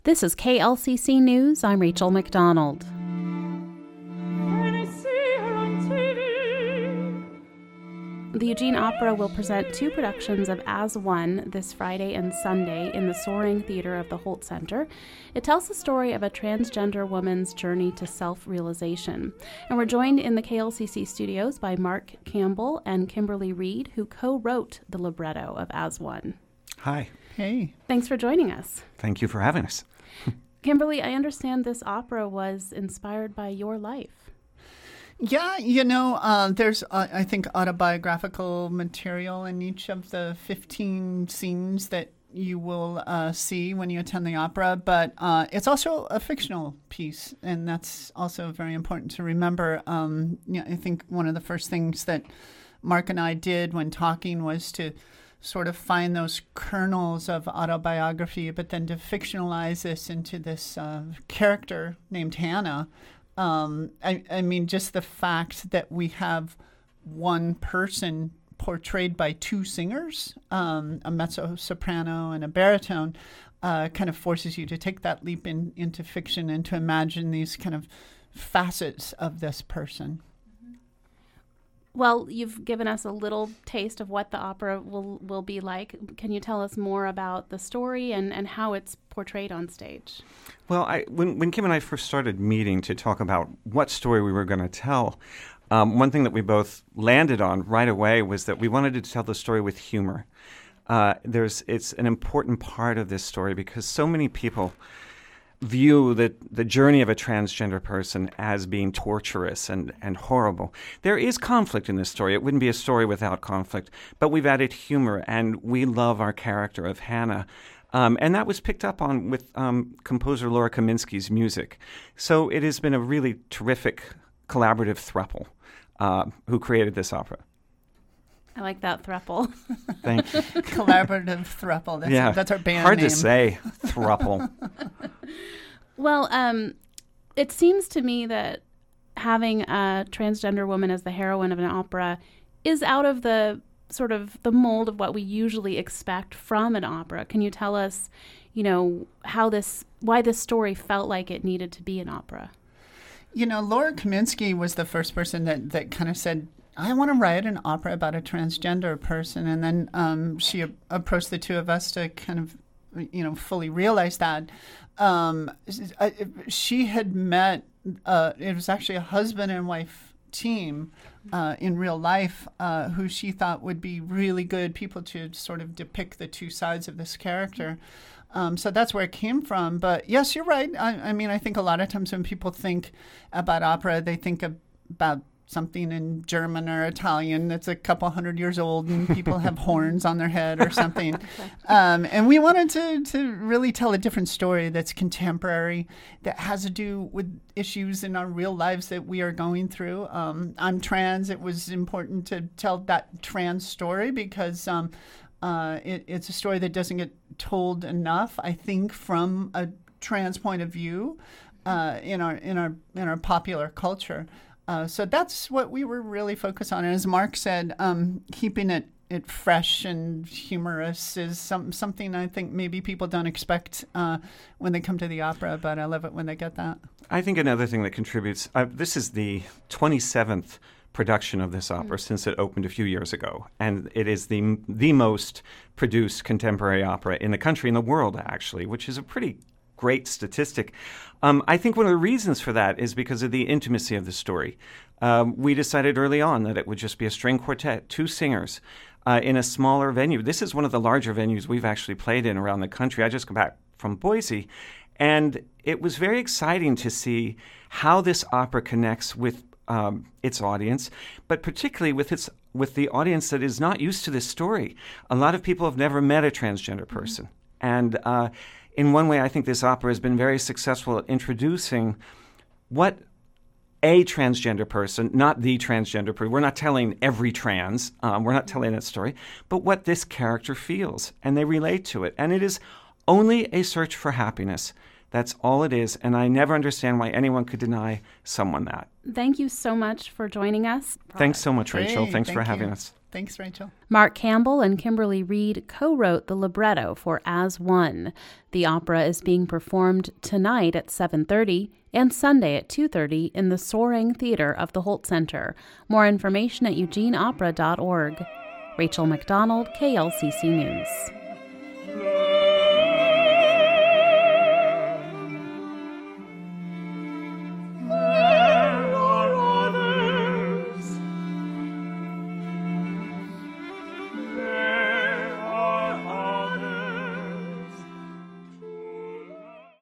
This is KLCC News. I'm Rachel McDonald. The Eugene Opera will present two productions of As One this Friday and Sunday in the Soaring Theater of the Holt Center. It tells the story of a transgender woman's journey to self-realization. And we're joined in the KLCC studios by Mark Campbell and Kimberly Reed, who co-wrote the libretto of As One. Hi. Hey. Thanks for joining us. Thank you for having us. Kimberly, I understand this opera was inspired by your life. Yeah, there's, I think, autobiographical material in each of the 15 scenes that you will see when you attend the opera, but it's also a fictional piece, and that's also very important to remember. I think one of the first things that Mark and I did when talking was to sort of find those kernels of autobiography, but then to fictionalize this into this character named Hannah. I mean, just the fact that we have one person portrayed by two singers, a mezzo-soprano and a baritone, kind of forces you to take that leap into fiction and to imagine these kind of facets of this person. Well, you've given us a little taste of what the opera will be like. Can you tell us more about the story and how it's portrayed on stage? Well, when Kim and I first started meeting to talk about what story we were going to tell, one thing that we both landed on right away was that we wanted to tell the story with humor. It's an important part of this story because so many people view the journey of a transgender person as being torturous and horrible. There is conflict in this story. It wouldn't be a story without conflict, but we've added humor, and we love our character of Hannah. And that was picked up on with composer Laura Kaminsky's music. So it has been a really terrific collaborative throuple who created this opera. I like that thruple. Thank you. Collaborative thruple. That's our band Hard name. to say, thruple. Well, it seems to me that having a transgender woman as the heroine of an opera is out of the sort of the mold of what we usually expect from an opera. Can you tell us, why this story felt like it needed to be an opera? Laura Kaminsky was the first person that kind of said, I want to write an opera about a transgender person. And then she approached the two of us to kind of, fully realize that. She had met, it was actually a husband and wife team in real life who she thought would be really good people to sort of depict the two sides of this character. So that's where it came from. But yes, you're right. I mean, I think a lot of times when people think about opera, they think about something in German or Italian that's a couple hundred years old and people have horns on their head or something. And we wanted to really tell a different story that's contemporary, that has to do with issues in our real lives that we are going through. I'm trans. It was important to tell that trans story because it's a story that doesn't get told enough, I think, from a trans point of view in our popular culture. So that's what we were really focused on. And as Mark said, keeping it fresh and humorous is something I think maybe people don't expect when they come to the opera, but I love it when they get that. I think another thing that contributes, this is the 27th production of this opera since it opened a few years ago. And it is the most produced contemporary opera in the country, in the world, actually, which is a pretty great statistic. I think one of the reasons for that is because of the intimacy of the story. We decided early on that it would just be a string quartet, two singers, in a smaller venue. This is one of the larger venues we've actually played in around the country. I just got back from Boise, and it was very exciting to see how this opera connects with its audience, but particularly with the audience that is not used to this story. A lot of people have never met a transgender person, and in one way, I think this opera has been very successful at introducing what a transgender person, not the transgender person, we're not telling every trans, we're not telling that story, but what this character feels, and they relate to it. And it is only a search for happiness That's all it is, and I never understand why anyone could deny someone that. Thank you so much for joining us. Thanks so much, Rachel. Hey, Thanks for thank having you. us. Thanks, Rachel. Mark Campbell and Kimberly Reed co-wrote the libretto for As One. The opera is being performed tonight at 7:30 and Sunday at 2:30 in the Soaring Theater of the Holt Center. More information at eugeneopera.org. Rachel McDonald, KLCC News.